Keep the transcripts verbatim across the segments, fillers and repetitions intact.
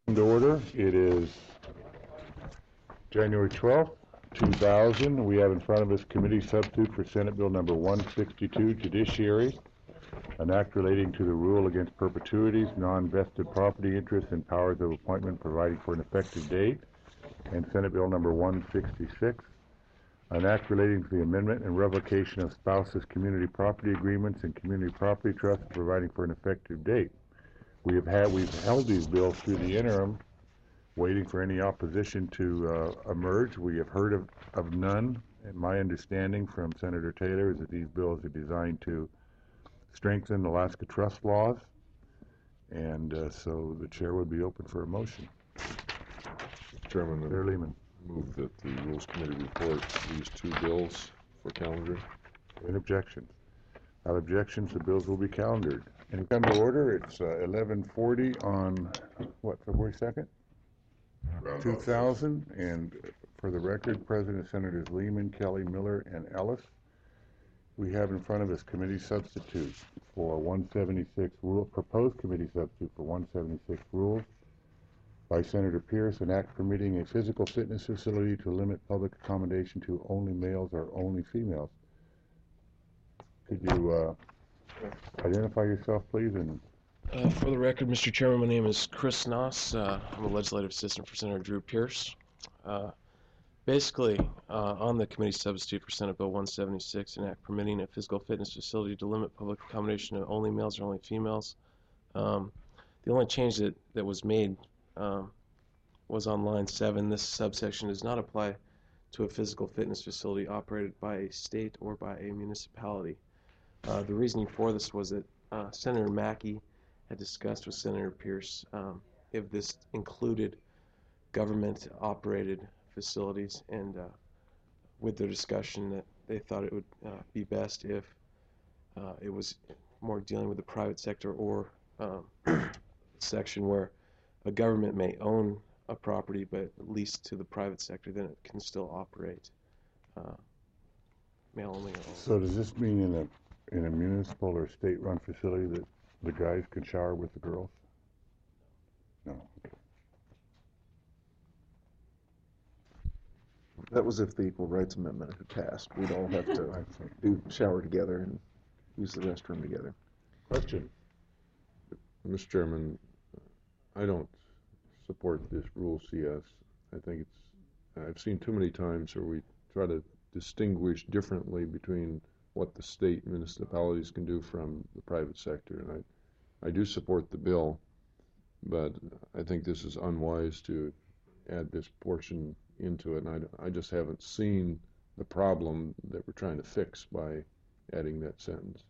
To order. It is January twelfth, two thousand. We have in front of us committee substitute for Senate Bill number one sixty-two, Judiciary, an act relating to the rule against perpetuities, non-vested property interests, and powers of appointment, providing for an effective date, and Senate Bill number one sixty-six, an act relating to the amendment and revocation of spouses' community property agreements and community property trusts, providing for an effective date. We have had, we've held these bills through the interim, waiting for any opposition to uh, emerge. We have heard of, of none. And my understanding from Senator Taylor is that these bills are designed to strengthen Alaska trust laws. And uh, so the chair would be open for a motion. Chairman, Chair Lehman. Move that the Rules Committee report these two bills for calendar. Any objections? Without objections, the bills will be calendared. And come to order. It's uh, eleven forty on, what, February second? two thousand. And for the record, President Senators Lehman, Kelly, Miller, and Ellis. We have in front of us committee substitute for one seventy-six rule, proposed committee substitute for one seventy-six rules by Senator Pierce, an act permitting a physical fitness facility to limit public accommodation to only males or only females. Could you uh, identify yourself, please? And uh, for the record, Mister Chairman, my name is Chris Noss. Uh, I'm a legislative assistant for Senator Drew Pierce. Uh, basically, uh, on the committee substitute for Senate Bill one seventy-six, an act permitting a physical fitness facility to limit public accommodation to only males or only females. Um, the only change that, that was made um, was on line seven. This subsection does not apply to a physical fitness facility operated by a state or by a municipality. Uh, the reasoning for this was that uh, Senator Mackey had discussed with Senator Pierce um, if this included government-operated facilities, and uh, with their discussion that they thought it would uh, be best if uh, it was more dealing with the private sector or um, section where a government may own a property but leased to the private sector, then it can still operate uh, male only. so does this mean in a in a municipal or state-run facility that the guys can shower with the girls? No. Okay. That was if the Equal Rights Amendment had passed. We'd all have to do shower together and use the restroom together. Question. Mister Chairman, I don't support this Rule C S. I think it's, I've seen too many times where we try to distinguish differently between what the state municipalities can do from the private sector. And I, I do support the bill, but I think this is unwise to add this portion into it. And I, I just haven't seen the problem that we're trying to fix by adding that sentence.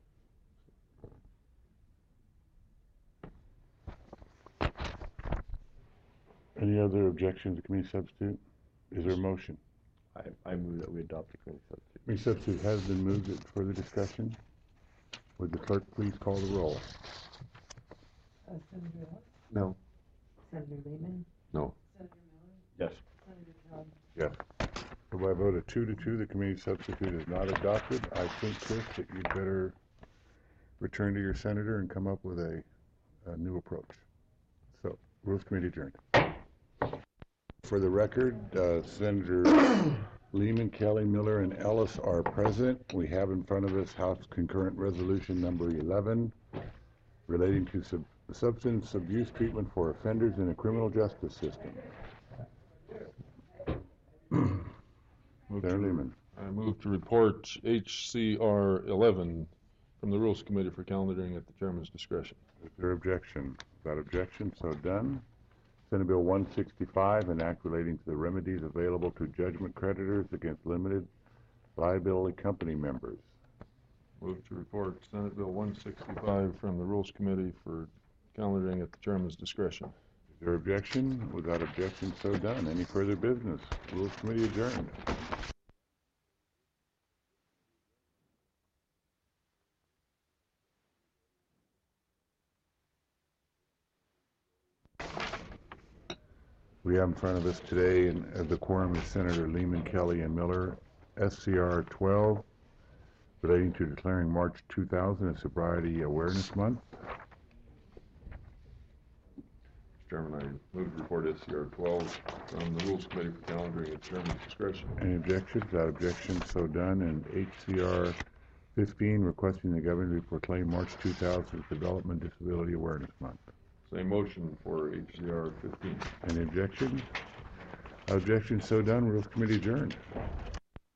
Any other objections to committee substitute? Is there a motion? I, I move that we adopt the committee substitute. Committee substitute has been moved. At further discussion? Would the clerk please call the roll? Uh, Senator Ellis? No. Senator Lehman? No. Senator Miller? Yes. Senator Todd? Yes. So by a vote of two to two, the committee substitute is not adopted. I think, Chris, that you'd better return to your senator and come up with a, a new approach. So, Rules Committee adjourned. For the record, uh, Senator Lehman, Kelly, Miller, and Ellis are present. We have in front of us House Concurrent Resolution number eleven relating to sub substance abuse treatment for offenders in the criminal justice system. Senator Lehman. I move to report H C R eleven from the Rules Committee for calendaring at the Chairman's discretion. Is there objection? Without objection, so done. Senate Bill one sixty-five, an act relating to the remedies available to judgment creditors against limited liability company members. Move to report Senate Bill one sixty-five from the Rules Committee for calendaring at the Chairman's discretion. Is there objection? Without objection, so done. Any further business? Rules Committee adjourned. We have in front of us today, and uh, the quorum is Senator Lehman, Kelly, and Miller, S C R twelve, relating to declaring March two thousand as Sobriety Awareness Month. Chairman, I move to report S C R twelve from the Rules Committee for calendaring at Chairman's discretion. Any objections? Without objection, so done. And H C R fifteen, requesting the governor to proclaim March two thousand as Development Disability Awareness Month. Same motion for H C R fifteen. Any objections? Without objection, so done. Rules Committee adjourned.